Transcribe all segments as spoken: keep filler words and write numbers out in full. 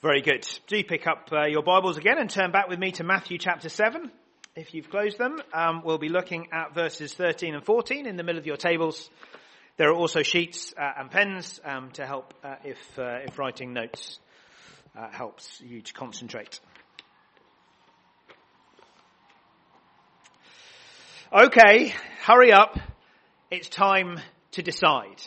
Very good. Do pick up uh, your Bibles again and turn back with me to Matthew chapter seven. If you've closed them, um, we'll be looking at verses thirteen and fourteen in the middle of your tables. There are also sheets uh, and pens um, to help uh, if uh, if writing notes uh, helps you to concentrate. Okay, hurry up. It's time to decide.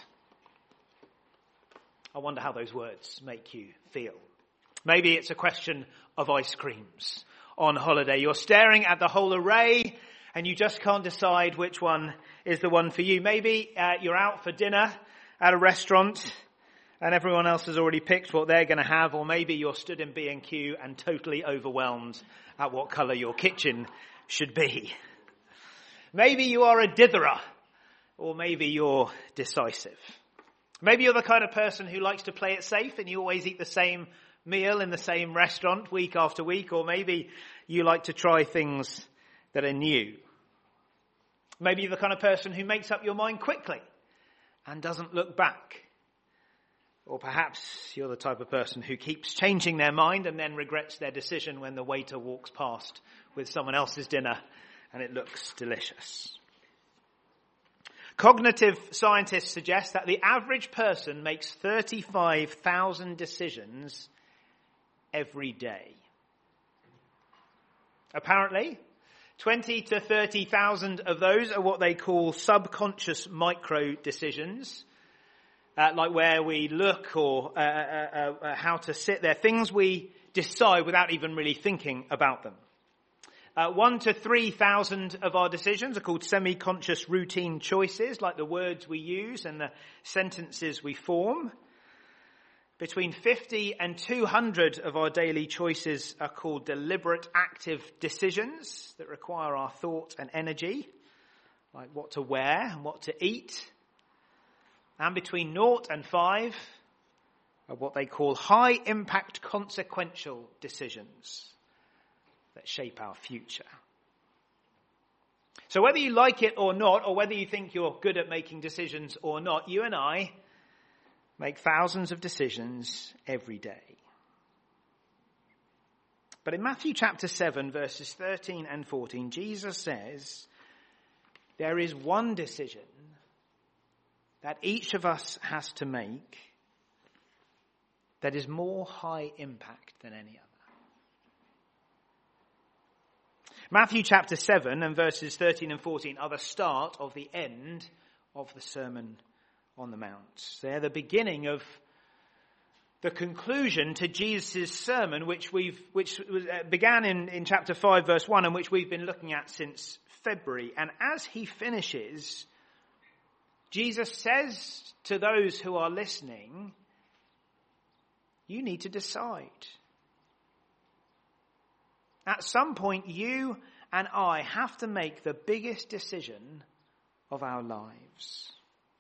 I wonder how those words make you feel. Maybe it's a question of ice creams on holiday. You're staring at the whole array and you just can't decide which one is the one for you. Maybe uh, you're out for dinner at a restaurant and everyone else has already picked what they're going to have. Or maybe you're stood in B and Q and totally overwhelmed at what colour your kitchen should be. Maybe you are a ditherer, or maybe you're decisive. Maybe you're the kind of person who likes to play it safe and you always eat the same meal in the same restaurant week after week, or maybe you like to try things that are new. Maybe you're the kind of person who makes up your mind quickly and doesn't look back. Or perhaps you're the type of person who keeps changing their mind and then regrets their decision when the waiter walks past with someone else's dinner and it looks delicious. Cognitive scientists suggest that the average person makes thirty-five thousand decisions every day. Apparently, twenty to thirty thousand of those are what they call subconscious micro decisions, uh, like where we look or uh, uh, uh, how to sit there, things we decide without even really thinking about them. Uh, one to three thousand of our decisions are called semi-conscious routine choices, like the words we use and the sentences we form. Between fifty and two hundred of our daily choices are called deliberate active decisions that require our thought and energy, like what to wear and what to eat. And between naught and five are what they call high impact consequential decisions that shape our future. So whether you like it or not, or whether you think you're good at making decisions or not, you and I make thousands of decisions every day. But in Matthew chapter seven, verses thirteen and fourteen, Jesus says there is one decision that each of us has to make that is more high impact than any other. Matthew chapter seven and verses thirteen and fourteen are the start of the end of the Sermon on the Mount. They're the beginning of the conclusion to Jesus' sermon, which we've which was, uh, began in, in chapter five, verse one, and which we've been looking at since February. And as he finishes, Jesus says to those who are listening, you need to decide. At some point, you and I have to make the biggest decision of our lives.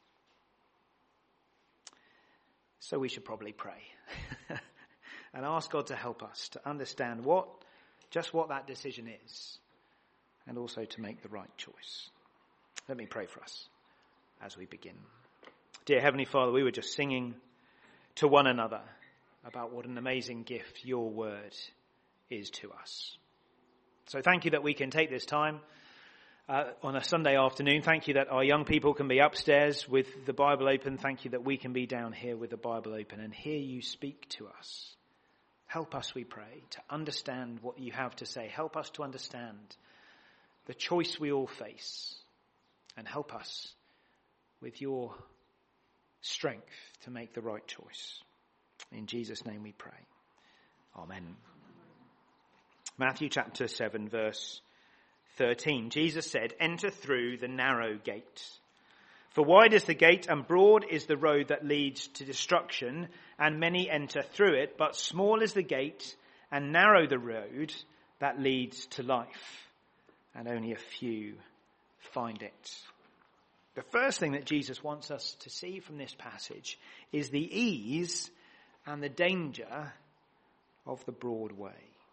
So we should probably pray and ask God to help us to understand what, just what that decision is, and also to make the right choice. Let me pray for us as we begin. Dear Heavenly Father, we were just singing to one another about what an amazing gift your word is to us. So thank you that we can take this time uh, on a Sunday afternoon. Thank you that our young people can be upstairs with the Bible open. Thank you that we can be down here with the Bible open and hear you speak to us. Help us, we pray, to understand what you have to say. Help us to understand the choice we all face, and help us with your strength to make the right choice. In Jesus' name we pray. Amen. Matthew chapter seven, verse thirteen. Jesus said, "Enter through the narrow gate. For wide is the gate and broad is the road that leads to destruction, and many enter through it. But small is the gate and narrow the road that leads to life, and only a few find it." The first thing that Jesus wants us to see from this passage is the ease and the danger of the broad way.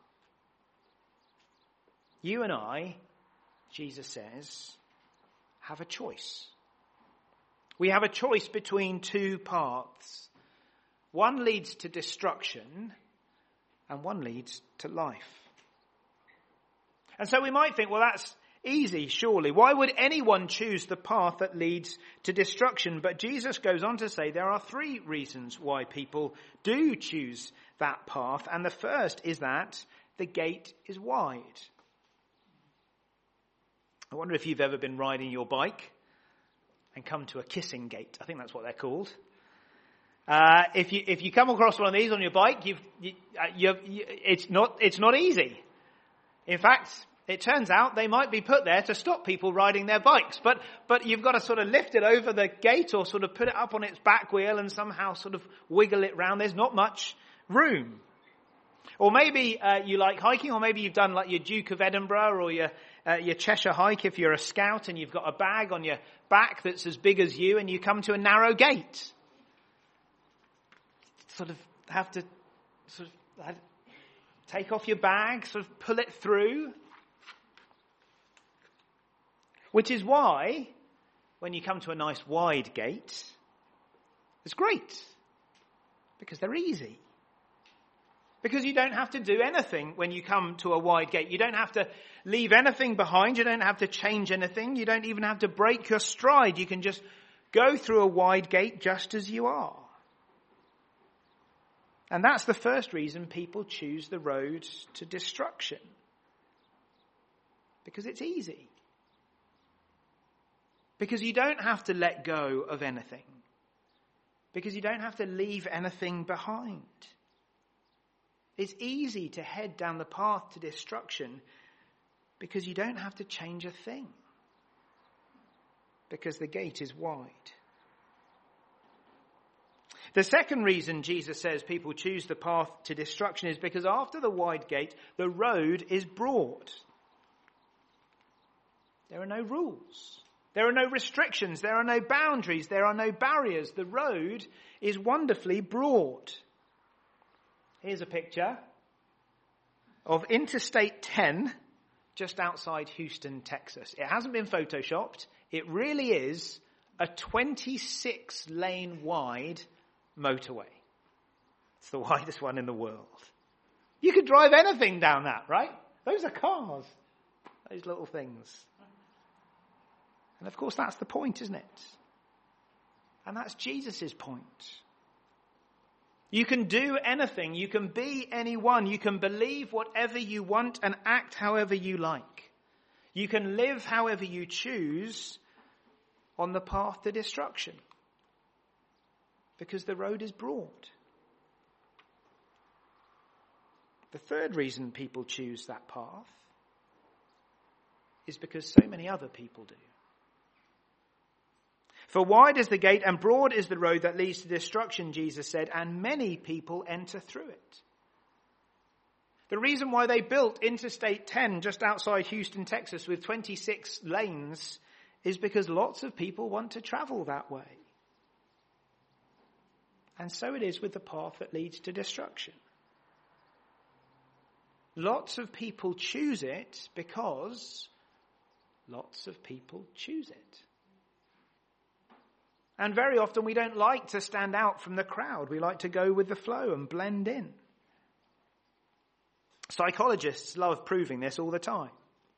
You and I, Jesus says, have a choice. We have a choice between two paths. One leads to destruction and one leads to life. And so we might think, well, that's easy, surely. Why would anyone choose the path that leads to destruction? But Jesus goes on to say there are three reasons why people do choose that path. And the first is that the gate is wide. I wonder if you've ever been riding your bike and come to a kissing gate. I think that's what they're called. Uh, if you if you come across one of these on your bike, you've, you, uh, you've, you, it's not it's not easy. In fact, it turns out they might be put there to stop people riding their bikes. But but you've got to sort of lift it over the gate or sort of put it up on its back wheel and somehow sort of wiggle it round. There's not much room. Or maybe uh, you like hiking, or maybe you've done like your Duke of Edinburgh or your uh, your Cheshire hike if you're a scout and you've got a bag on your back that's as big as you and you come to a narrow gate. Sort of have to sort of have, take off your bag, sort of pull it through. Which is why, when you come to a nice wide gate, it's great. Because they're easy. Because you don't have to do anything when you come to a wide gate. You don't have to leave anything behind. You don't have to change anything. You don't even have to break your stride. You can just go through a wide gate just as you are. And that's the first reason people choose the road to destruction. Because it's easy. Because you don't have to let go of anything. Because you don't have to leave anything behind. It's easy to head down the path to destruction because you don't have to change a thing. Because the gate is wide. The second reason Jesus says people choose the path to destruction is because after the wide gate, the road is broad. There are no rules. There are no restrictions. There are no boundaries. There are no barriers. The road is wonderfully broad. Here's a picture of Interstate ten just outside Houston, Texas. It hasn't been photoshopped. It really is a twenty-six lane wide motorway. It's the widest one in the world. You could drive anything down that, right? Those are cars. Those little things. And of course that's the point, isn't it? And that's Jesus' point. You can do anything. You can be anyone. You can believe whatever you want and act however you like. You can live however you choose on the path to destruction. Because the road is broad. The third reason people choose that path is because so many other people do. For wide is the gate and broad is the road that leads to destruction, Jesus said, and many people enter through it. The reason why they built Interstate ten just outside Houston, Texas with twenty-six lanes is because lots of people want to travel that way. And so it is with the path that leads to destruction. Lots of people choose it because lots of people choose it. And very often we don't like to stand out from the crowd. We like to go with the flow and blend in. Psychologists love proving this all the time.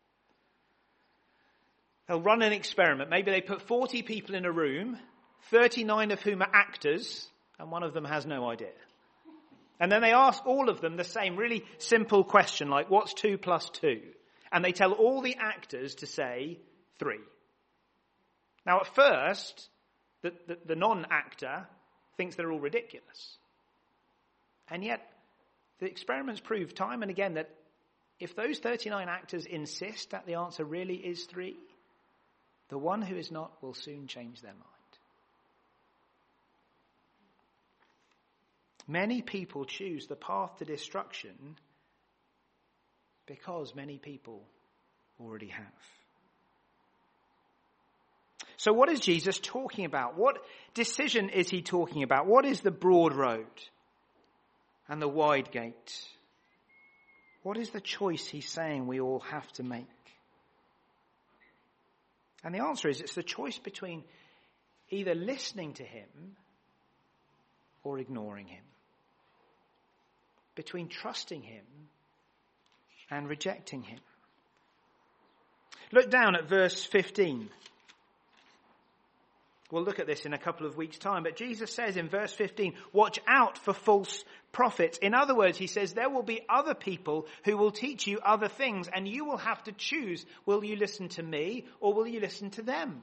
They'll run an experiment. Maybe they put forty people in a room, thirty-nine of whom are actors, and one of them has no idea. And then they ask all of them the same really simple question, like, what's two plus two? And they tell all the actors to say three. Now, at first, the, the, the non-actor thinks they're all ridiculous. And yet, the experiments prove time and again that if those thirty-nine actors insist that the answer really is three, the one who is not will soon change their mind. Many people choose the path to destruction because many people already have. So what is Jesus talking about? What decision is he talking about? What is the broad road and the wide gate? What is the choice he's saying we all have to make? And the answer is it's the choice between either listening to him or ignoring him. between trusting him and rejecting him. Look down at verse fifteen. We'll look at this in a couple of weeks' time. But Jesus says in verse fifteen, watch out for false prophets. In other words, he says there will be other people who will teach you other things, and you will have to choose, will you listen to me or will you listen to them?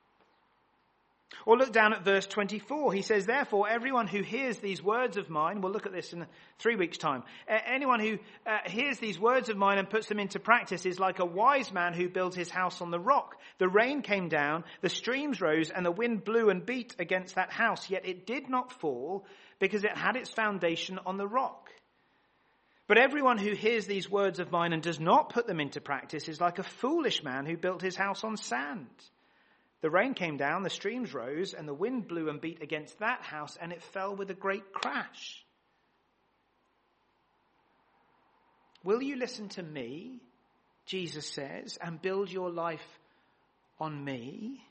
Or look down at verse twenty-four. He says, therefore, everyone who hears these words of mine, we'll look at this in three weeks' time. Uh, anyone who uh, hears these words of mine and puts them into practice is like a wise man who builds his house on the rock. The rain came down, the streams rose, and the wind blew and beat against that house. Yet it did not fall because it had its foundation on the rock. But everyone who hears these words of mine and does not put them into practice is like a foolish man who built his house on sand. The rain came down, the streams rose, and the wind blew and beat against that house, and it fell with a great crash. Will you listen to me, Jesus says, and build your life on me?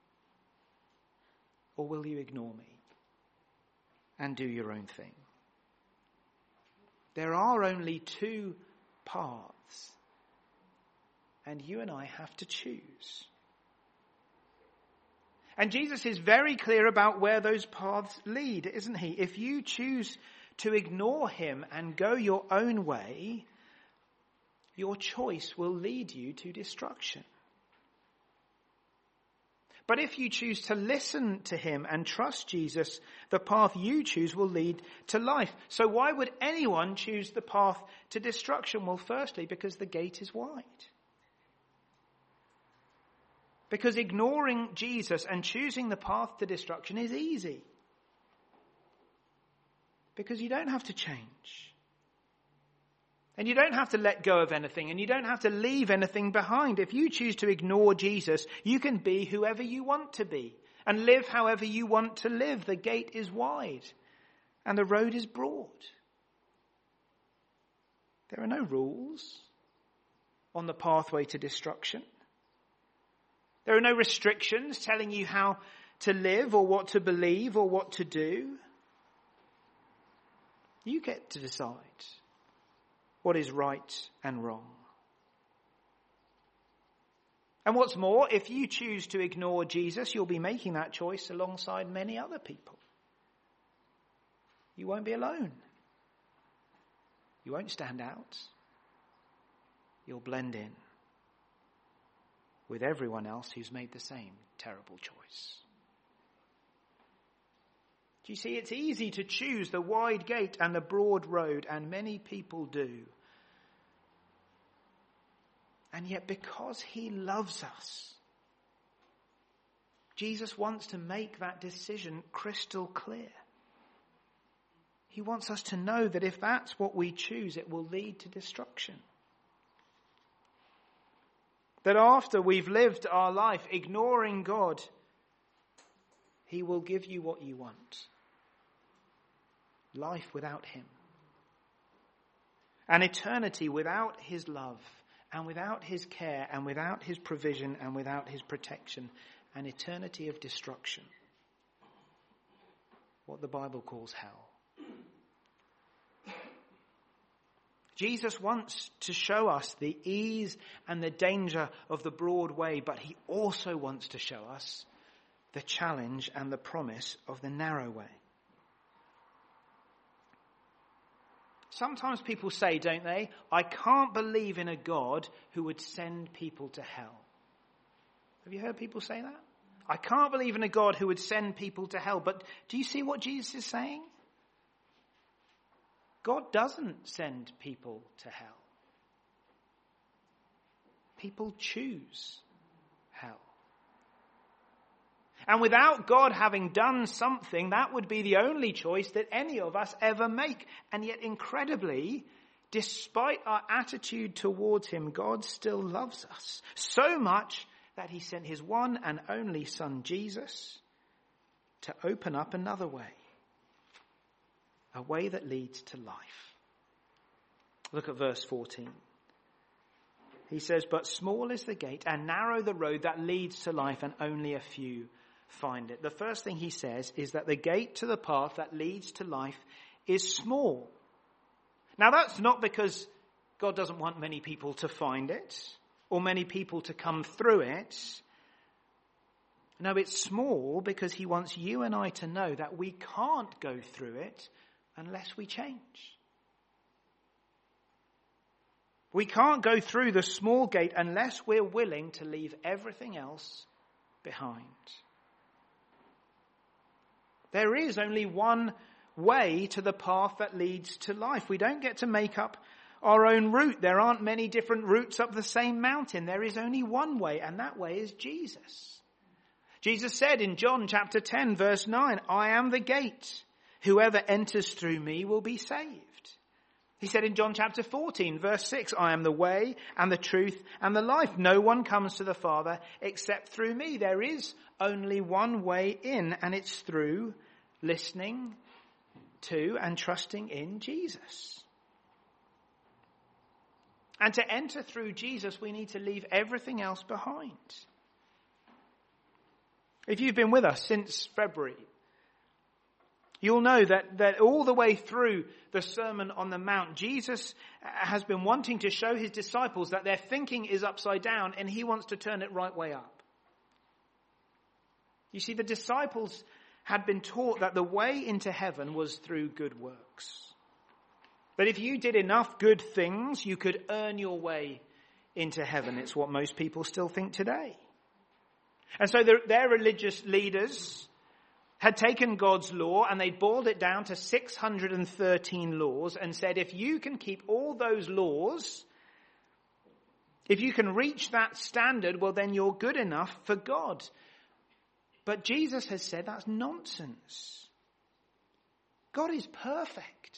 Or will you ignore me and do your own thing? There are only two paths, and you and I have to choose. And Jesus is very clear about where those paths lead, isn't he? If you choose to ignore him and go your own way, your choice will lead you to destruction. But if you choose to listen to him and trust Jesus, the path you choose will lead to life. So why would anyone choose the path to destruction? Well, firstly, because the gate is wide. Because ignoring Jesus and choosing the path to destruction is easy. Because you don't have to change. And you don't have to let go of anything. And you don't have to leave anything behind. If you choose to ignore Jesus, you can be whoever you want to be. And live however you want to live. The gate is wide. And the road is broad. There are no rules on the pathway to destruction. There are no restrictions telling you how to live or what to believe or what to do. You get to decide what is right and wrong. And what's more, if you choose to ignore Jesus, you'll be making that choice alongside many other people. You won't be alone. You won't stand out. You'll blend in with everyone else who's made the same terrible choice. Do you see, it's easy to choose the wide gate and the broad road, and many people do. And yet, because he loves us, Jesus wants to make that decision crystal clear. He wants us to know that if that's what we choose, it will lead to destruction. That after we've lived our life ignoring God, he will give you what you want. Life without him. An eternity without his love, and without his care, and without his provision, and without his protection. An eternity of destruction. What the Bible calls hell. Jesus wants to show us the ease and the danger of the broad way, but he also wants to show us the challenge and the promise of the narrow way. Sometimes people say, don't they, I can't believe in a God who would send people to hell. Have you heard people say that? I can't believe in a God who would send people to hell. But do you see what Jesus is saying? God doesn't send people to hell. People choose hell. And without God having done something, that would be the only choice that any of us ever make. And yet, incredibly, despite our attitude towards him, God still loves us so much that he sent his one and only Son, Jesus, to open up another way. A way that leads to life. Look at verse fourteen. He says, but small is the gate and narrow the road that leads to life, and only a few find it. The first thing he says is that the gate to the path that leads to life is small. Now that's not because God doesn't want many people to find it or many people to come through it. No, it's small because he wants you and I to know that we can't go through it unless we change. We can't go through the small gate unless we're willing to leave everything else behind. There is only one way to the path that leads to life. We don't get to make up our own route. There aren't many different routes up the same mountain. There is only one way, and that way is Jesus. Jesus said in John chapter ten, verse nine, I am the gate. Whoever enters through me will be saved. He said in John chapter fourteen, verse six, I am the way and the truth and the life. No one comes to the Father except through me. There is only one way in, and it's through listening to and trusting in Jesus. And to enter through Jesus, we need to leave everything else behind. If you've been with us since February, you'll know that, that all the way through the Sermon on the Mount, Jesus has been wanting to show his disciples that their thinking is upside down and he wants to turn it right way up. You see, the disciples had been taught that the way into heaven was through good works. That if you did enough good things, you could earn your way into heaven. It's what most people still think today. And so their, their religious leaders had taken God's law and they boiled it down to six hundred thirteen laws and said, if you can keep all those laws, if you can reach that standard, well, then you're good enough for God. But Jesus has said that's nonsense. God is perfect.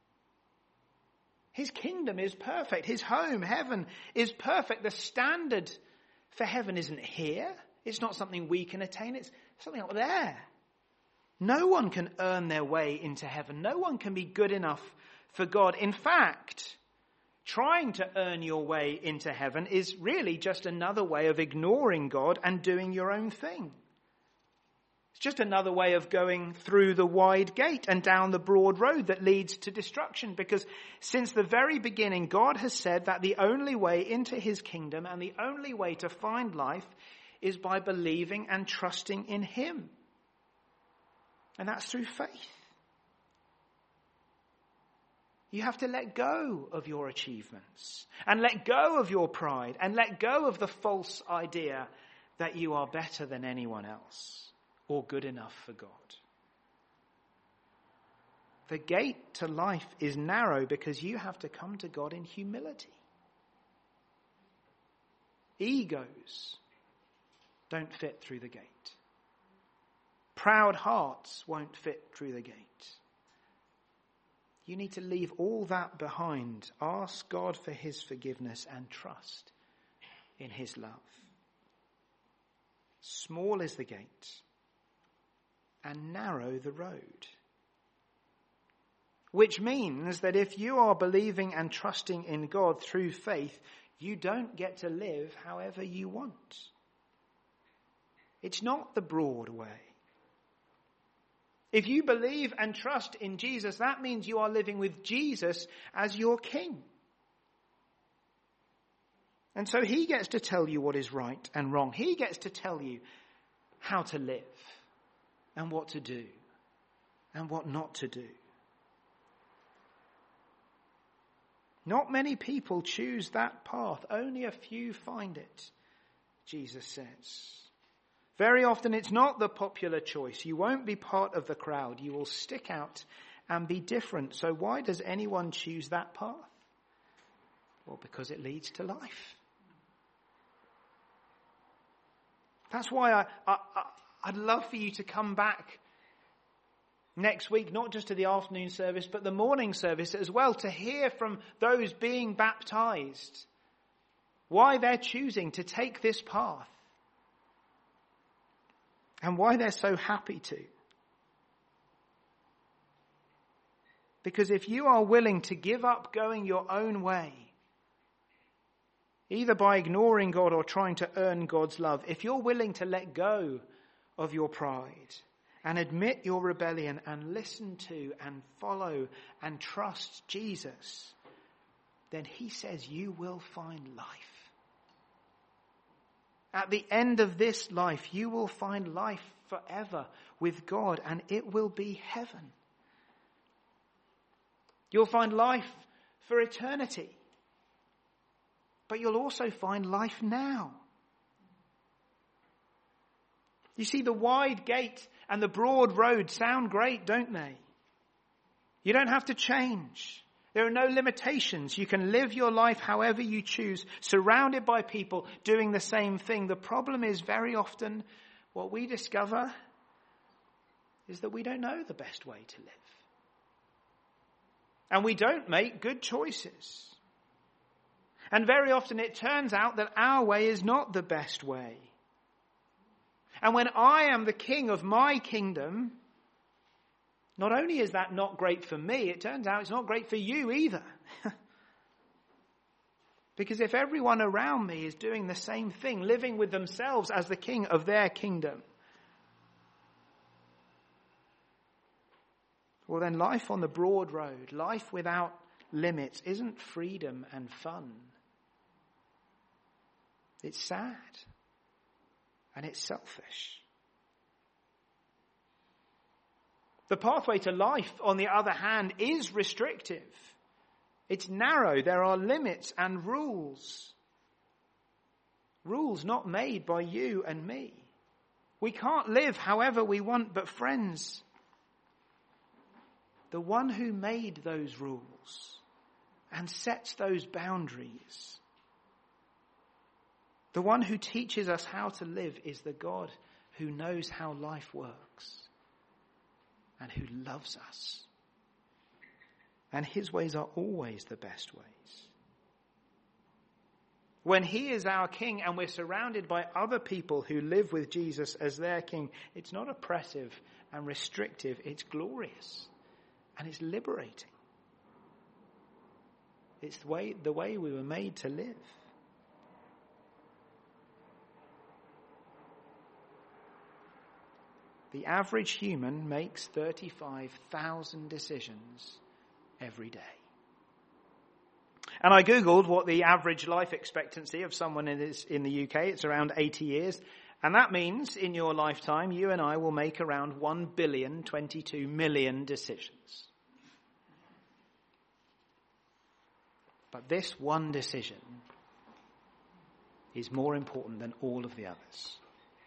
His kingdom is perfect. His home, heaven, is perfect. The standard for heaven isn't here. It's not something we can attain. It's something up there. No one can earn their way into heaven. No one can be good enough for God. In fact, trying to earn your way into heaven is really just another way of ignoring God and doing your own thing. It's just another way of going through the wide gate and down the broad road that leads to destruction. Because since the very beginning, God has said that the only way into his kingdom and the only way to find life is by believing and trusting in him. And that's through faith. You have to let go of your achievements and let go of your pride and let go of the false idea that you are better than anyone else or good enough for God. The gate to life is narrow because you have to come to God in humility. Egos don't fit through the gate. Proud hearts won't fit through the gate. You need to leave all that behind. Ask God for his forgiveness and trust in his love. Small is the gate and narrow the road. Which means that if you are believing and trusting in God through faith, you don't get to live however you want. It's not the broad way. If you believe and trust in Jesus, that means you are living with Jesus as your king. And so he gets to tell you what is right and wrong. He gets to tell you how to live and what to do and what not to do. Not many people choose that path. Only a few find it, Jesus says. Very often it's not the popular choice. You won't be part of the crowd. You will stick out and be different. So why does anyone choose that path? Well, because it leads to life. That's why I, I, I, I'd love for you to come back next week, not just to the afternoon service, but the morning service as well, to hear from those being baptized why they're choosing to take this path and why they're so happy to. Because if you are willing to give up going your own way, either by ignoring God or trying to earn God's love, if you're willing to let go of your pride and admit your rebellion and listen to and follow and trust Jesus, then he says you will find life. At the end of this life, you will find life forever with God, and it will be heaven. You'll find life for eternity. But you'll also find life now. You see, the wide gate and the broad road sound great, don't they? You don't have to change. There are no limitations. You can live your life however you choose, surrounded by people doing the same thing. The problem is very often what we discover is that we don't know the best way to live. And we don't make good choices. And very often it turns out that our way is not the best way. And when I am the king of my kingdom, not only is that not great for me, it turns out it's not great for you either. Because if everyone around me is doing the same thing, living with themselves as the king of their kingdom, well then life on the broad road, life without limits, isn't freedom and fun. It's sad. And it's selfish. The pathway to life, on the other hand, is restrictive. It's narrow. There are limits and rules. Rules not made by you and me. We can't live however we want, but friends, the one who made those rules and sets those boundaries, the one who teaches us how to live, is the God who knows how life works and who loves us. And his ways are always the best ways. When he is our king and we're surrounded by other people who live with Jesus as their king, it's not oppressive and restrictive, it's glorious and it's liberating. It's the way, the way we were made to live. The average human makes thirty-five thousand decisions every day. And I googled what the average life expectancy of someone is in the U K. It's around eighty years. And that means in your lifetime, you and I will make around one billion twenty-two million decisions. But this one decision is more important than all of the others.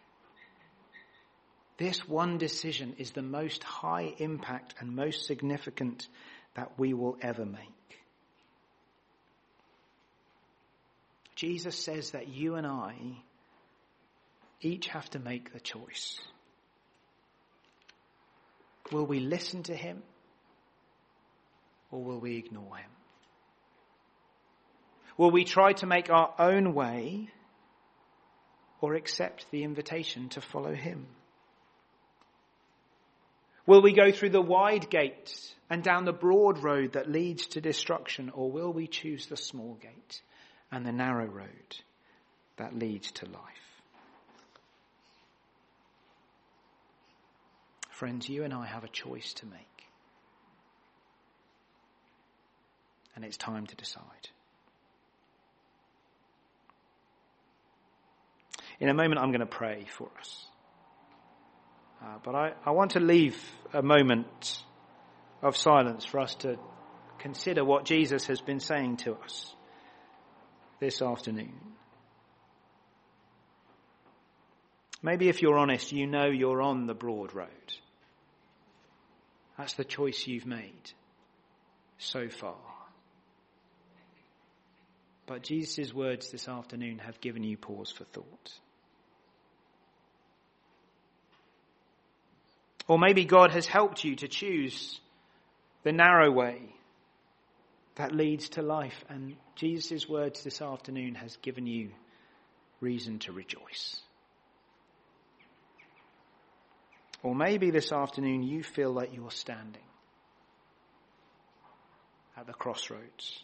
This one decision is the most high impact and most significant that we will ever make. Jesus says that you and I each have to make the choice. Will we listen to him or will we ignore him? Will we try to make our own way or accept the invitation to follow him? Will we go through the wide gate and down the broad road that leads to destruction, or will we choose the small gate and the narrow road that leads to life? Friends, you and I have a choice to make. And it's time to decide. In a moment, I'm going to pray for us. Uh, but I, I want to leave a moment of silence for us to consider what Jesus has been saying to us this afternoon. Maybe if you're honest, you know you're on the broad road. That's the choice you've made so far. But Jesus' words this afternoon have given you pause for thought. Or maybe God has helped you to choose the narrow way that leads to life, and Jesus' words this afternoon has given you reason to rejoice. Or maybe this afternoon you feel like you're standing at the crossroads.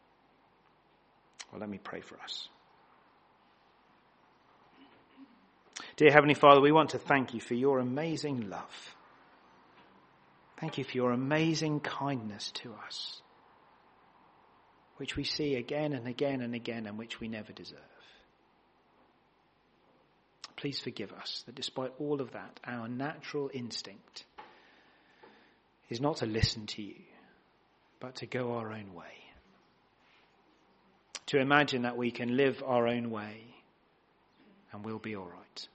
Well, let me pray for us. Dear Heavenly Father, we want to thank you for your amazing love. Thank you for your amazing kindness to us, which we see again and again and again and which we never deserve. Please forgive us that despite all of that, our natural instinct is not to listen to you, but to go our own way. To imagine that we can live our own way and we'll be all right.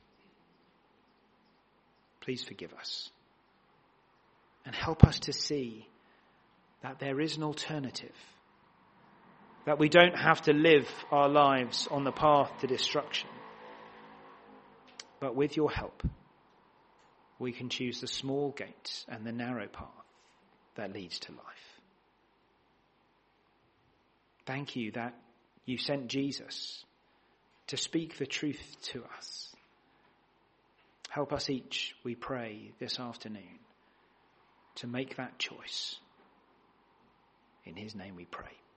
Please forgive us. And help us to see that there is an alternative. That we don't have to live our lives on the path to destruction. But with your help, we can choose the small gate and the narrow path that leads to life. Thank you that you sent Jesus to speak the truth to us. Help us each, we pray, this afternoon to make that choice. In his name we pray.